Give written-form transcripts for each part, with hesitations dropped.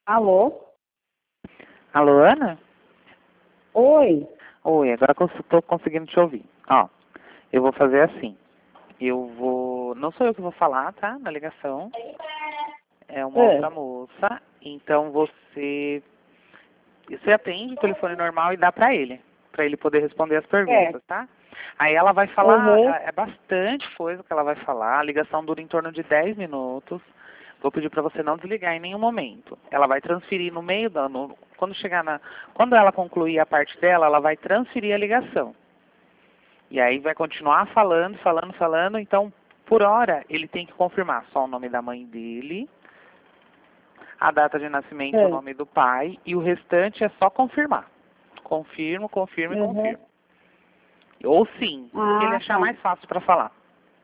Alô? Alô, Ana? Oi? Oi, agora que eu estou conseguindo te ouvir. Ó, eu vou fazer assim. Eu vou... Não sou eu que vou falar, tá? Na ligação. É uma outra moça. Então você... Você atende o telefone normal e dá pra ele poder responder as É. perguntas, tá? Aí ela vai falar, Uhum. é bastante coisa que ela vai falar. A ligação dura em torno de 10 minutos. Vou pedir para você não desligar em nenhum momento. Ela vai transferir no meio da... quando chegar na... Quando ela concluir a parte dela, ela vai transferir a ligação. E aí vai continuar falando, falando, falando. Então, por hora, ele tem que confirmar só o nome da mãe dele, a data de nascimento, o É. nome do pai, e o restante é só confirmar. Confirmo, confirmo e Uhum. confirmo. Ou sim, o que ele Ah, achar tá. mais fácil para falar.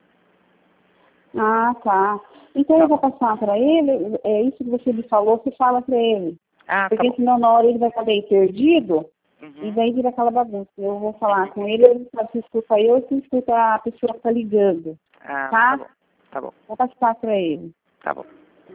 Ah, tá. Então Tá eu vou bom. passar para ele, é isso que você me falou, você fala para ele. Ah, tá Porque bom. senão na hora ele vai ficar meio perdido e Uhum. daí vira aquela bagunça. Eu vou falar com ele, ele sabe se escuta eu, se escuta a pessoa que está ligando. Ah, tá Tá? bom. Tá bom. Vou passar para ele. Tá bom.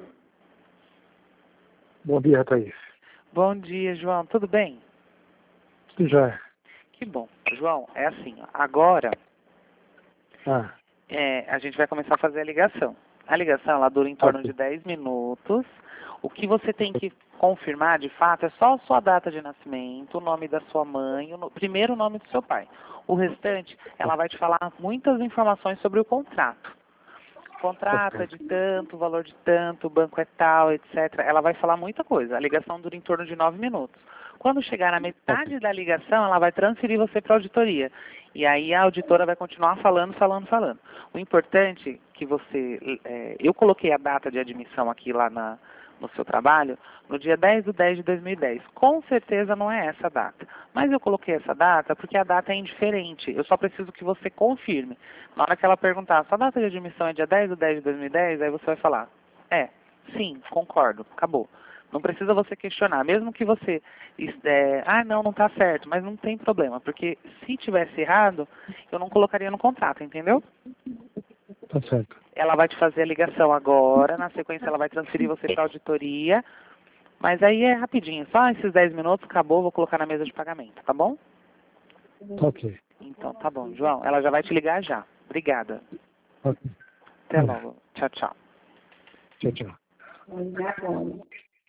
Bom dia, Thaís. Bom dia, João. Tudo bem? Já. Que bom. João, é assim, ó. Agora Ah, a gente vai começar a fazer a ligação. A ligação, ela dura em torno de ok. 10 minutos. O que você tem que confirmar, de fato, é só a sua data de nascimento, o nome da sua mãe, primeiro o nome do seu pai. O restante, ela vai te falar muitas informações sobre o contrato. O contrato é Ok. de tanto, o valor de tanto, o banco é tal, etc. Ela vai falar muita coisa. A ligação dura em torno de 9 minutos. Quando chegar na Ok. metade da ligação, ela vai transferir você para a auditoria. E aí a auditora vai continuar falando, falando, falando. O importante é que você... eu coloquei a data de admissão aqui lá no seu trabalho no dia 10/10/2010. Com certeza não é essa data. Mas eu coloquei essa data porque a data é indiferente. Eu só preciso que você confirme. Na hora que ela perguntar, sua data de admissão é dia 10/10/2010, aí você vai falar, sim, concordo, acabou. Não precisa você questionar, mesmo que você, não está certo, mas não tem problema, porque se tivesse errado, eu não colocaria no contrato, entendeu? Tá certo. Ela vai te fazer a ligação agora, na sequência ela vai transferir você para a auditoria, mas aí é rapidinho, só esses 10 minutos, acabou, vou colocar na mesa de pagamento, tá bom? Tá ok. Então tá bom, João, ela já vai te ligar já. Obrigada. Ok. Até logo. Tchau, tchau. Tchau, tchau. Agora.